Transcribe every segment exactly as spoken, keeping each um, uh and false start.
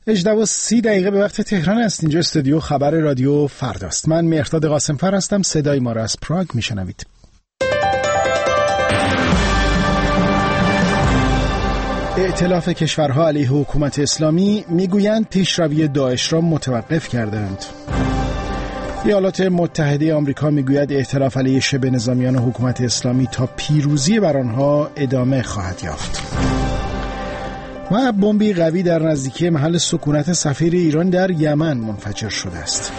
هجده و سی دقیقه به وقت تهران است. اینجا استودیو خبر رادیو فرداست. من مهرداد قاسمفر هستم. صدای ما را از پراگ میشنوید. ائتلاف کشورها علیه حکومت اسلامی میگویند پیشروی داعش را متوقف کردند. ایالات متحده آمریکا میگوید ائتلاف علیه شبه نظامیان حکومت اسلامی تا پیروزی بر آنها ادامه خواهد یافت. و بمبی قوی در نزدیکی محل سکونت سفیر ایران در یمن منفجر شده است.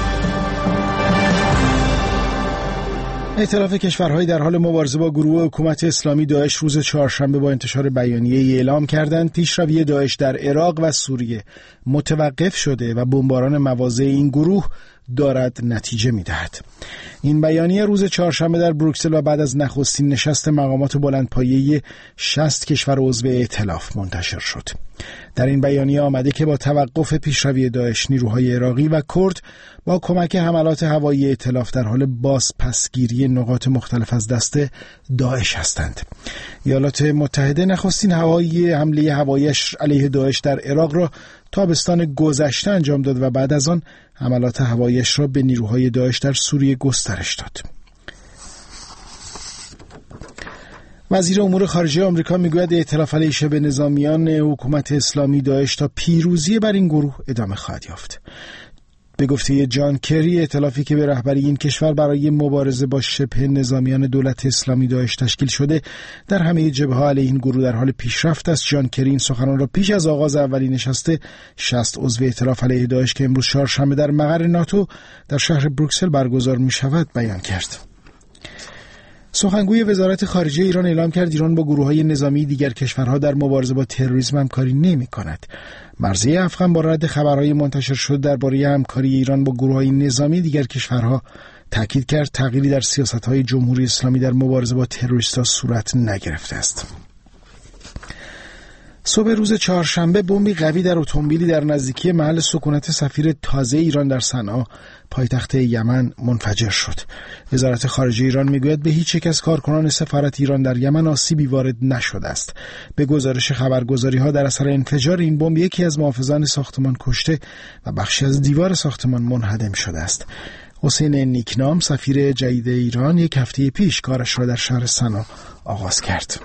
ائتلاف کشورهای در حال مبارزه با گروه حکومت اسلامی داعش روز چهارشنبه با انتشار بیانیه‌ای اعلام کردند پیشروی داعش در عراق و سوریه متوقف شده و بمباران مواضع این گروه دارد نتیجه می‌دهد. این بیانیه روز چهارشنبه در بروکسل و بعد از نخستین نشست مقامات بلندپایه شصت کشور عضو ائتلاف منتشر شد. در این بیانیه آمده که با توقف پیشروی داعش نیروهای عراقی و کرد با کمک حملات هوایی ائتلاف در حال بازپسگیری نقاط مختلف از دست داعش هستند. ایالات متحده نخستین هوایی حمله هواییش علیه داعش در عراق را تابستان گذشته انجام داد و بعد از آن حملات هواییش را به نیروهای داعش در سوریه گسترش داد. وزیر امور خارجه آمریکا میگوید ائتلاف علیه شبه نظامیان حکومت اسلامی داعش تا پیروزی بر این گروه ادامه خواهد یافت. به گفته جان کری، ائتلافی که به رهبری این کشور برای مبارزه با شبه نظامیان دولت اسلامی داعش تشکیل شده در همه جبهه‌ها علیه این گروه در حال پیشرفت است. جان کری این سخنان را پیش از آغاز اولین نشست شصت عضو ائتلاف علیه داعش که امروز چهارشنبه در مقر ناتو در شهر بروکسل برگزار می‌شود بیان کرد. سخنگوی وزارت خارجه ایران اعلام کرد ایران با گروه‌های نظامی دیگر کشورها در مبارزه با تروریسم همکاری نمی‌کند. مرضیه افغان با رد خبرهای منتشر شده درباره همکاری ایران با گروه‌های نظامی دیگر کشورها تاکید کرد تغییری در سیاست‌های جمهوری اسلامی در مبارزه با تروریست‌ها صورت نگرفته است. صبح روز چهارشنبه بمبی قوی در اتومبیلی در نزدیکی محل سکونت سفیر تازه ایران در صنعا پایتخت یمن منفجر شد. وزارت خارجه ایران میگوید به هیچ یک از کارکنان سفارت ایران در یمن آسیبی وارد نشده است. به گزارش خبرگزاری‌ها در اثر انفجار این بمب یکی از محافظان ساختمان کشته و بخشی از دیوار ساختمان منهدم شده است. حسین نیکنام سفیر جدید ایران یک هفته پیش کارش را در شهر صنعا آغاز کرد.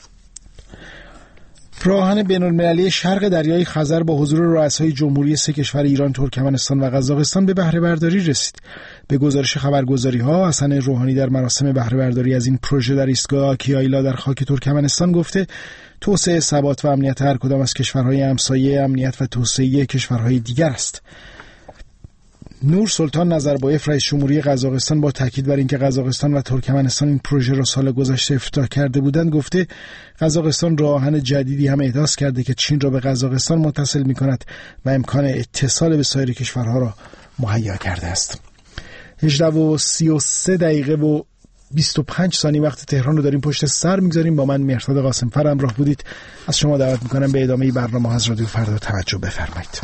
راهن بین‌المللی شرق دریای خزر با حضور رؤسای جمهوری سه کشور ایران، ترکمنستان و قزاقستان به بهره برداری رسید. به گزارش خبرگزاری‌ها حسن روحانی در مراسم بهره برداری از این پروژه در ایستگاه آکیایلا در خاک ترکمنستان گفته توسعه ثبات و امنیت هر کدام از کشورهای همسایه امنیت و توسعه کشورهای دیگر است. نور سلطان نظربایف رئیس جمهوری قزاقستان با تاکید بر اینکه قزاقستان و ترکمنستان این پروژه را سال گذشته افتتاح کرده بودند گفته قزاقستان راهن جدیدی هم احداث کرده که چین را به قزاقستان متصل می‌کند و امکان اتصال به سایر کشورها را مهیا کرده است. هجده و سی و سه دقیقه و بیست و پنج ثانیه وقت تهران رو داریم پشت سر می‌گذاریم. با من مهرداد قاسمفر همراه بودید. از شما دعوت می‌کنم به ادامه برنامه از رادیو فردا توجه بفرمایید.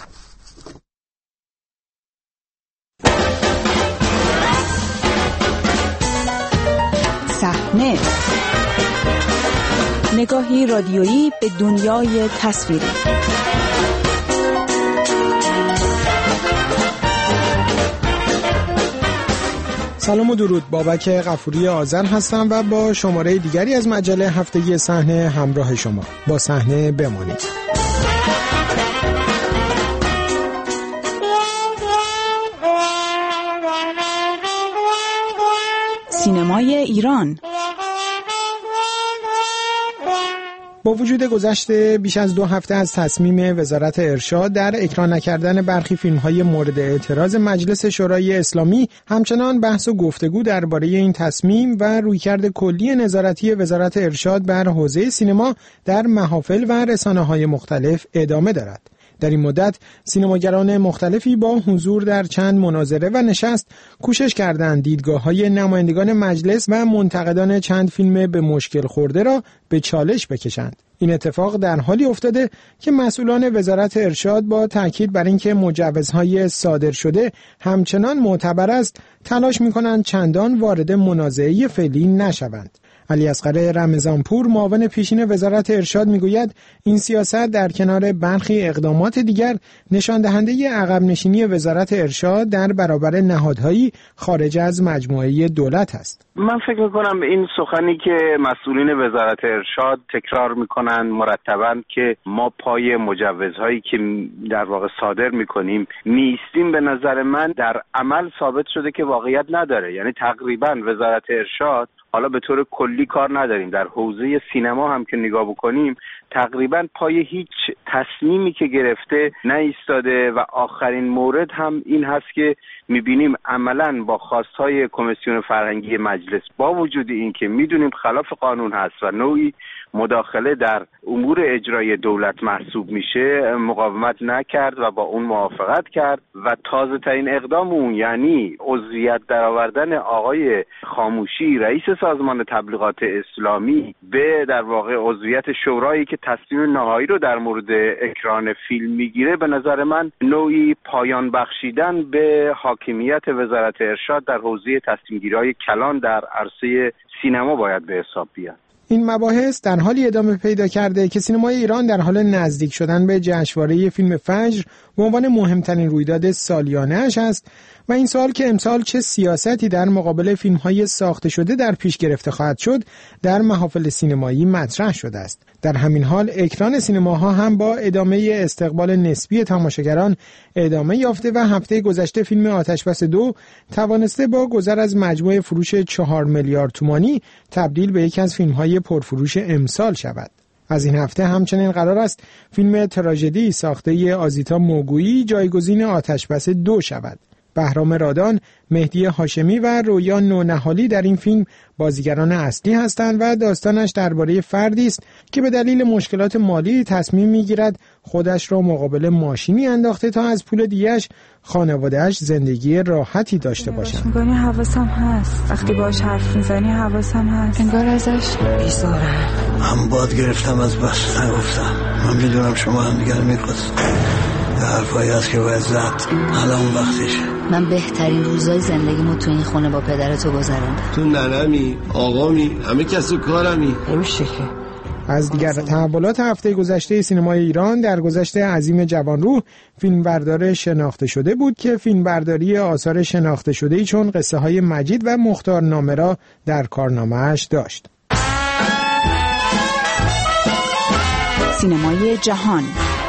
صحنه، نگاهی رادیویی به دنیای تصویری. سلام و درود، بابک غفوری آذر هستم و با شماره دیگری از مجله هفتگی صحنه همراه شما. با صحنه بمانید. سینمای ایران. با وجود گذشته بیش از دو هفته از تصمیم وزارت ارشاد در اکران نکردن برخی فیلم‌های مورد اعتراض مجلس شورای اسلامی، همچنان بحث و گفتگو درباره این تصمیم و رویکرد کلی نظارتی وزارت ارشاد بر حوزه سینما در محافل و رسانه‌های مختلف ادامه دارد. در این مدت سینماگران مختلفی با حضور در چند مناظره و نشست کوشش کردند دیدگاه‌های نمایندگان مجلس و منتقدان چند فیلم به مشکل خورده را به چالش بکشند. این اتفاق در حالی افتاده که مسئولان وزارت ارشاد با تاکید بر اینکه مجوزهای صادر شده همچنان معتبر است، تلاش می‌کنند چندان وارد منازعه فعلی نشوند. علی اصغر رمضانپور معاون پیشین وزارت ارشاد میگوید این سیاست در کنار برخی اقدامات دیگر نشان دهنده عقب نشینی وزارت ارشاد در برابر نهادهایی خارج از مجموعه دولت است. من فکر میکنم این سخنی که مسئولین وزارت ارشاد تکرار میکنن مرتباً که ما پای مجوزهایی که در واقع صادر میکنیم میستیم، به نظر من در عمل ثابت شده که واقعیت نداره. یعنی تقریباً وزارت ارشاد، حالا به طور کلی کار نداریم، در حوزه سینما هم که نگاه بکنیم تقریباً پای هیچ تصمیمی که گرفته نایستاده و آخرین مورد هم این هست که میبینیم عملاً با خواستهای کمیسیون فرهنگی مجلس با وجود این که میدونیم خلاف قانون هست و نوعی مداخله در امور اجرای دولت محسوب میشه، مقاومت نکرد و با اون موافقت کرد و تازه ترین اقدام اون یعنی عضویت درآوردن آقای خاموشی رئیس سازمان تبلیغات اسلامی به در واقع عضویت شورایی که تصمیم نهایی رو در مورد اکران فیلم میگیره، به نظر من نوعی پایان بخشیدن به حاکمیت وزارت ارشاد در حوزه تصمیم‌گیری‌های کلان در عرصه سینما باید به حساب بیاد. این مباحث در حالی ادامه پیدا کرده که سینمای ایران در حال نزدیک شدن به جشنواره فیلم فجر به عنوان مهمترین رویداد سالیانه‌اش است و این سال که امسال چه سیاستی در مقابل فیلم‌های ساخته شده در پیش گرفته خواهد شد در محافل سینمایی مطرح شده است. در همین حال اکران سینماها هم با ادامه استقبال نسبی تماشاگران ادامه یافته و هفته گذشته فیلم آتشبس دو توانسته با گذر از مجموع فروش چهار میلیارد تومانی تبدیل به یکی از فیلم‌های پرفروش امسال شود. از این هفته همچنین قرار است فیلم تراژدی ساخته آزیتا موگویی جایگزین آتشبس دو شود. بهرام رادان، مهدی هاشمی و رویان نونهالی در این فیلم بازیگران اصلی هستند و داستانش درباره فردی است که به دلیل مشکلات مالی تصمیم میگیرد خودش را مقابل ماشینی انداخته تا از پول دیگه‌اش خانواده‌اش زندگی راحتی داشته باشند. میگونی حواسم هست، وقتی باهاش حرف میزنی حواسم هست، انگار ازش بیزارم. من باد گرفتم از بس نگفتم. من میدونم شما هم دیگر میخواست یه حرفایی هست که باید زد. الان وقتشه. من بهترین روزای زندگیمو تو این خونه با پدرتو گذروندم. تو ننمی، آقامی، همه کس و کارمی. نمیشه که. از دیگر تحولات هفته گذشته سینمای ایران در گذشته عظیم جوانروح فیلمبردار شناخته شده بود که فیلمبرداری آثار شناخته شده‌ای چون قصه های مجید و مختارنامه را در کارنامه‌اش داشت. سینمای جهان.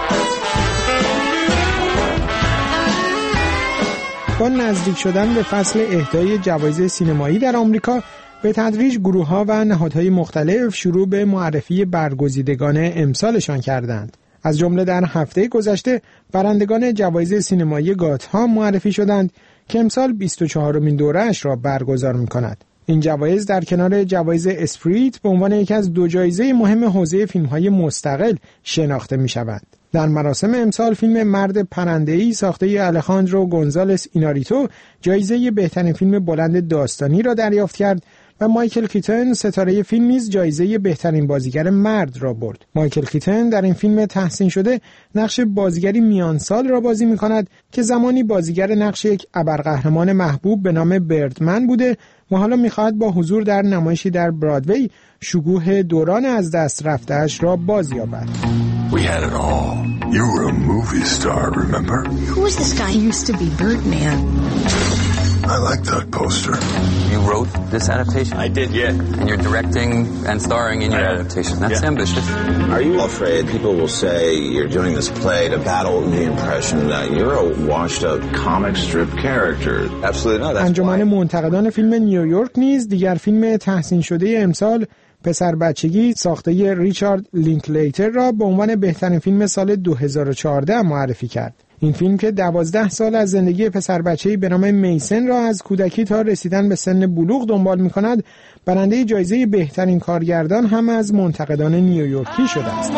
با نزدیک شدن به فصل اهدای جوایز سینمایی در آمریکا به تدریج گروه‌ها و نهادهای مختلف شروع به معرفی برگزیدگان امسالشان کردند. از جمله در هفته گذشته برندگان جوایز سینمایی گاتها معرفی شدند که امسال بیست و چهارمین دوره‌اش را برگزار می‌کند. این جوایز در کنار جوایز اسپریت به عنوان یکی از دو جایزه مهم حوزه فیلم‌های مستقل شناخته می‌شوند. در مراسم امسال فیلم مرد پرنده‌ای ساخته الخاندرو گونزالس ایناریتو جایزه بهترین فیلم بلند داستانی را دریافت کرد و مایکل کیتن ستاره فیلم نیز جایزه بهترین بازیگر مرد را برد. مایکل کیتن در این فیلم تحسین شده نقش بازیگری میان سال را بازی می‌کند که زمانی بازیگر نقش یک ابرقهرمان محبوب به نام بردمن بوده و حالا می‌خواهد با حضور در نمایشی در برادوی شکوه دوران از دست رفته‌اش را بازیابد. We had it all. You were a movie star, remember? Who was this guy? He used to be Birdman. I like that poster. You wrote this adaptation? I did, yeah. And you're directing and starring in your adaptation. That's yeah. ambitious. Are you afraid people will say you're doing this play to battle the impression that you're a washed-up comic strip character? Absolutely not. انجمن منتقدان فیلم نیویورک نیز دیگر فیلم تحسین شده امسال پسر بچگی ساخته ریچارد لینکلیتر را به عنوان بهترین فیلم سال دو هزار و چهارده معرفی کرد. این فیلم که دوازده سال از زندگی پسر بچه‌ای به نام میسن را از کودکی تا رسیدن به سن بلوغ دنبال می‌کند، برنده جایزه بهترین کارگردان هم از منتقدان نیویورکی شده است.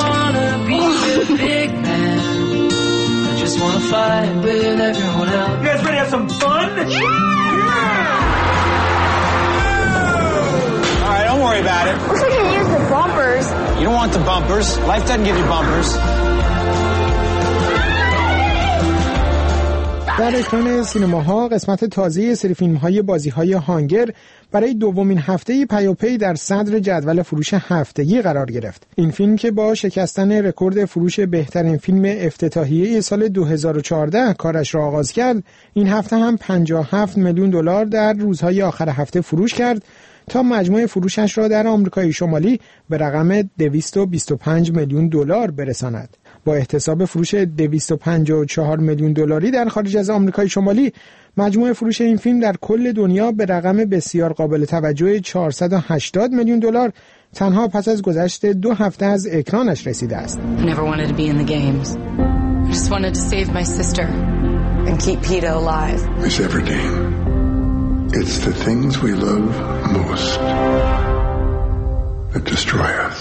Don't worry about it. Looks like you used the bumpers. You don't want the bumpers. Life doesn't give you bumpers. در اکران سینماها قسمت تازه سری فیلم‌های بازی‌های هانگر برای دومین هفته پیاپی در صدر جدول فروش هفتگی قرار گرفت. این فیلم که با شکستن رکورد فروش بهترین فیلم افتتاحیه سال دو هزار و چهارده کارش را آغاز کرد، این هفته هم پنجاه و هفت میلیون دلار در روزهای آخر هفته فروش کرد تا مجموع فروشش را در آمریکای شمالی به رقم دویست و بیست و پنج میلیون دلار برساند. با احتساب فروش دویست و پنجاه و چهار میلیون دلاری در خارج از آمریکای شمالی، مجموع فروش این فیلم در کل دنیا به رقم بسیار قابل توجه چهارصد و هشتاد میلیون دلار تنها پس از گذشت دو هفته از اکرانش رسیده است. It's the things we love most that destroy us.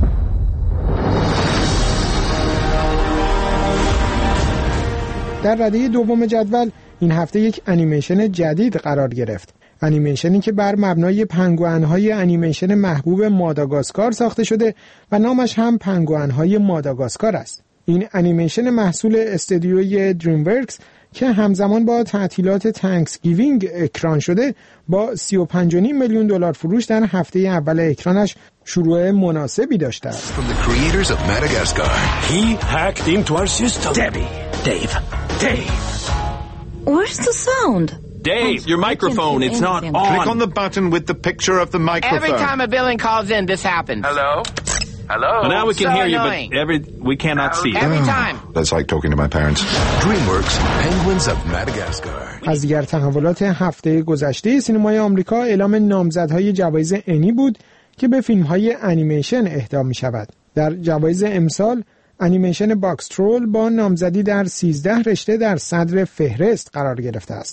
در رده دوم جدول این هفته یک انیمیشن جدید قرار گرفت. انیمیشنی که بر مبنای پنگوئن‌های انیمیشن محبوب ماداگاسکار ساخته شده و نامش هم پنگوئن‌های ماداگاسکار است. این انیمیشن محصول استودیوی دریم ورکس که همزمان با تعطیلات تانکسگیوینگ اکران شده، با سی و پنج و نیم میلیون دلار فروش در هفته اول اکرانش شروع مناسبی داشته است. From the creators of Madagascar, he hacked into our system. Debbie, Dave, Dave. Where's the sound? Dave, your microphone, it's not on. Click on the button with the picture of the microphone. Every time a billing calls in, this happens. Hello? Hello? Well, now we can so hear annoying. you, but every we cannot see you. Every time. That's like talking to my parents. DreamWorks, Penguins of Madagascar. از دیگر تحولات هفته گذشته سینمای آمریکا اعلام نامزدهای جوایز انی بود که به فیلم‌های انیمیشن اهدا می‌شود. در جوایز امسال انیمیشن باکس ترول با نامزدی در سیزده رشته در صدر فهرست قرار گرفته است.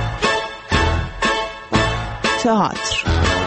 تئاتر.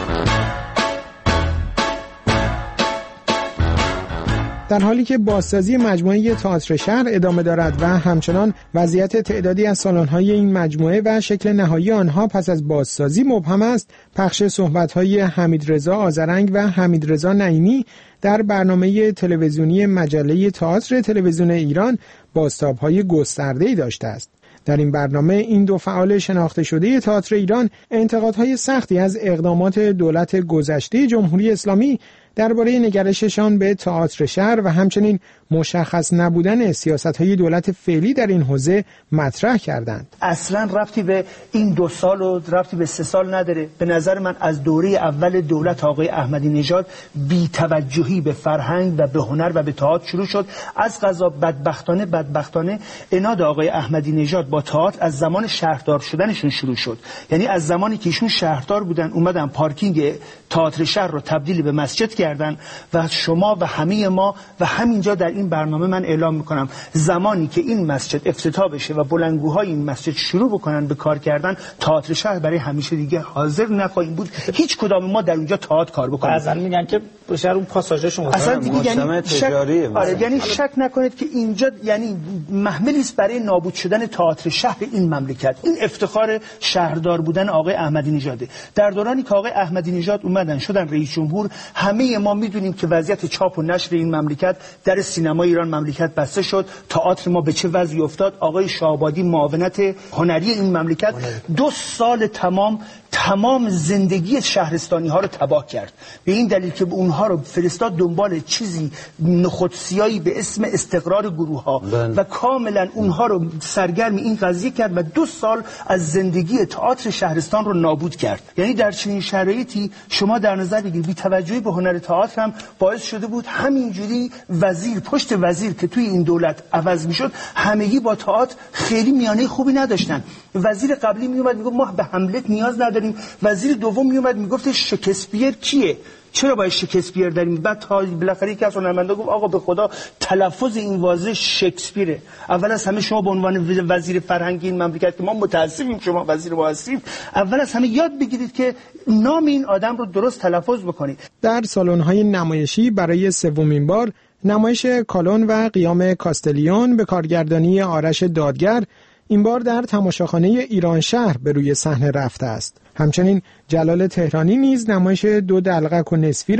در حالی که بازسازی مجموعه تئاتر شهر ادامه دارد و همچنان وضعیت تعدادی از سالن‌های این مجموعه و شکل نهایی آنها پس از بازسازی مبهم است، پخش صحبت‌های حمیدرضا آذرنگ و حمیدرضا نعیمی در برنامه تلویزیونی مجله تئاتر تلویزیون ایران بازتاب‌های گسترده‌ای داشته است. در این برنامه این دو فعال شناخته شده تئاتر ایران انتقادهای سختی از اقدامات دولت گذشته جمهوری اسلامی درباره نگرششان به تئاتر شهر و همچنین مشخص نبودن سیاست‌های دولت فعلی در این حوزه مطرح کردند. اصلاً ربطی به این دو سال و ربطی به سه سال نداره. به نظر من از دوره اول دولت آقای احمدی نژاد بی‌توجهی به فرهنگ و به هنر و به تئاتر شروع شد. از قضا بدبختانه بدبختانه عناد آقای احمدی نژاد با تئاتر از زمان شهردار شدنشون شروع شد. یعنی از زمانی که ایشون شهردار بودن اومدن پارکینگ تئاتر شهر رو تبدیل به مسجد کردن و شما و همه ما و همینجا در این برنامه من اعلام میکنم زمانی که این مسجد افتتاح بشه و بلندگوهای این مسجد شروع بکنن به کار کردن، تئاتر شهر برای همیشه دیگه حاضر نخواهیم بود هیچ کدام ما در اونجا تئاتر کار بکنیم. اصلا میگن که شهر اون پاساژشون اصلا دیگه یعنی شک... آره یعنی شک نکنید که اینجا یعنی محملی است برای نابود شدن تئاتر شهر این مملکت. این افتخار شهردار بودن آقای احمدی نژاده. در دورانی که آقای احمدی نژاد اومدن شدن رئیس جمهور، همه ما میدونیم که وضعیت چاپ و نشر این مملکت در سینما ایران مملکت بسته شد. تئاتر ما به چه وضعی افتاد؟ آقای شاهآبادی معاونت هنری این مملکت دو سال تمام تمام زندگی شهرستانی ها رو تباه کرد، به این دلیل که اونها رو فرستاد دنبال چیزی نخودسیایی به اسم استقرار گروه ها و کاملا اونها رو سرگرم این قضیه کرد و دو سال از زندگی تئاتر شهرستان رو نابود کرد. یعنی در چنین شرایطی شما در نظر بگیرید بی‌توجهی به هنر تئاتر هم باعث شده بود همینجوری وزیر پشت وزیر که توی این دولت عوض میشد همگی با تئاتر خیلی میانه خوبی نداشتن. وزیر قبلی میومد میگفت ما به هملت نیاز نداریم، وزیر دوم میومد میگفت شکسپیر کیه؟ چرا باید شکسپیر داریم؟ بعد تا بالاخره یکی از هنرمندا گفت آقا به خدا تلفظ این واژه شکسپیره. اول از همه شما به عنوان وزیر فرهنگ این مملکت که ما متاسفیم شما وزیر ما هستید، اول از همه یاد بگیرید که نام این آدم رو درست تلفظ بکنید. در سالن‌های نمایشی برای سومین بار نمایش کالون و قیام کاستلیون به کارگردانی آرش دادگر این بار در تماشاخانه ایران شهر به روی صحنه رفته است. همچنین جلال تهرانی نیز نمایش دو دلقک و نصفی را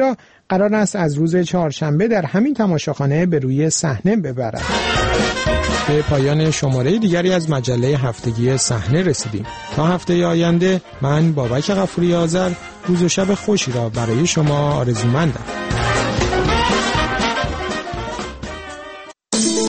قرار است از روز چهارشنبه در همین تماشاخانه به روی صحنه ببرد. به پایان شماره دیگری از مجله هفتگی صحنه رسیدیم. تا هفته آینده من بابک غفوری آذر روز و شب خوشی را برای شما آرزومندم.